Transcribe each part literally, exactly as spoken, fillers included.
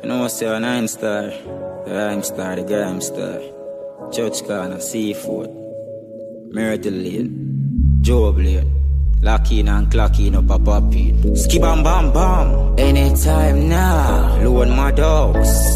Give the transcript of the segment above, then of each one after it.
You know, say a nine star, the rhyme star, the grime star, Church Corner, Seafood, Myrtle Lane, Job Lane, lock in and clock in up a pop in. Ski bam bam bam, anytime now, loan my dogs.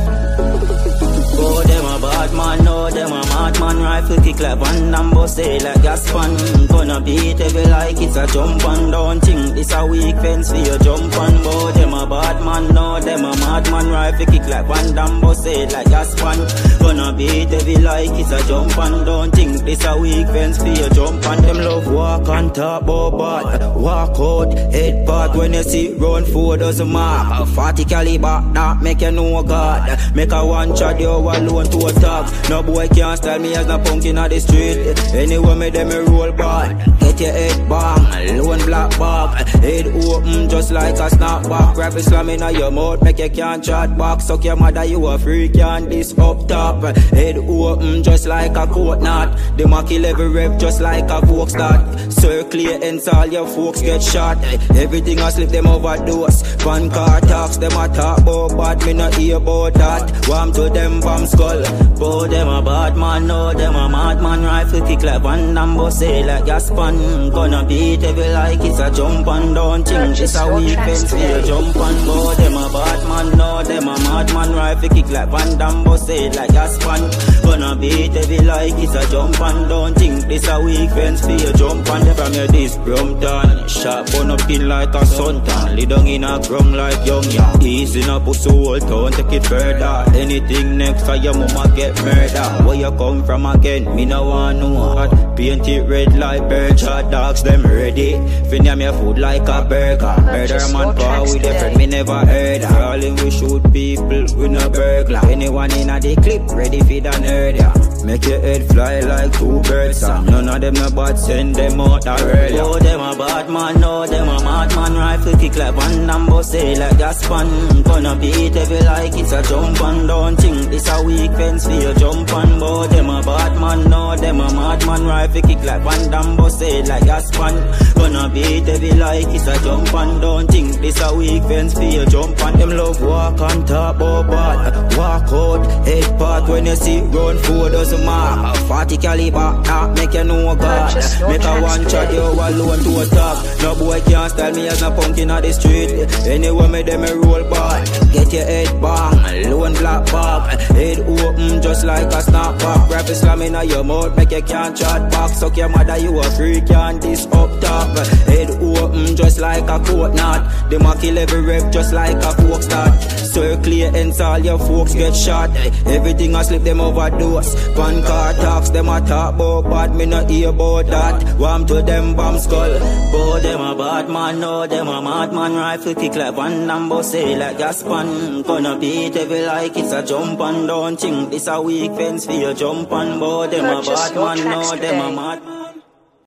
Oh, them a bad man, no, them a mad man. Rifle kick like Van Damme, say like Gaspan. Gonna beat every like it's a jump and don't think this a weak fence for your jump and bow. Them a bad man, no, them a mad man. Rifle kick like Van Damme, say like Gaspan. Gonna beat every like it's a jump and don't think this a weak fence for your jump and them love walk on top, oh bad. Walk out, head part when you see round four doesn't mark. forty caliber, that make you know God. Make a one shot you alone to attack. No boy can't style me as no punk in the street. Anyway me them me roll bad. Get your head bang, lone black bag. Head open just like a snapback. Grab a slam in your mouth, make you can't chat back. Suck your mother, you a freak and this up top. Head open just like a coat knot. The ma kill every rep just like a Vogue start. Circle your ends, all your folks get shot. Everything I slip them overdose. Van car talks, them a talk about bad. Me not hear about that. Warm to them bomb skull. Bow them a bad man, no, them a mad man. Rifle kick like Van Damme, say like Gaspan. Gonna beat every like it's a jump and don't think it's a weak fence for you jump and bow them a bad man, no, them a mad man. Rifle kick like Van Damme, say like Gaspan. Gonna beat every like it's a jump and don't think this a weak fence for you jump and from your this Brompton. Sharp bun up in like a suntan. Lay down in a grum like young ya. Easy na pussy whole town, take it further. Anything next for your mama get murder. Where you come from again, me no want no hot. Paint it red like bird shot, dogs them ready. Finish me food like a burger. Murder man power with a friend me never heard. All in we shoot people, we no burglar. Anyone in a the clip ready for the nerd ya. Make your head fly like two birds. None of them no bad, send them out the early. Oh, them a bad man, no, them a mad man. Rifle kick like Van Damme, say like Gaspan. Gonna beat every like it's a jump and don't think this a weak fence for your jump and bow. Them a bad man, no, them a mad man. Rifle kick like Van Damme, say like Gaspan. Gonna beat every like it's a jump and don't think this a weak fence for your jump and them love walk on top, oh bad. Walk out, head part when you see round four doesn't mark. forty caliber, that make you know God. Make a one shot you alone to attack. No boy can't style me as no punk in the street. Anyway me them me roll bad. Get your head bang, lone black bag. Head open just like a snapback. Grab a slam in your mouth, make you can't chat back. Suck your mother, you a freak and this up top. Head open just like a coat knot. Them a kill every rep just like a Vogue start. Circle your ends, all your folks get shot. Everything I slip them overdose. Van car talks, them a talk about bad. Me not hear about that. Warm to them bomb skull. Bow them a bad man, no, them a mad man. Rifle kick like Van Damme, say like Gaspan. Gonna beat every like it's a jump and don't think this a weak fence for your jump and bow them a bad man, no, them a mad man.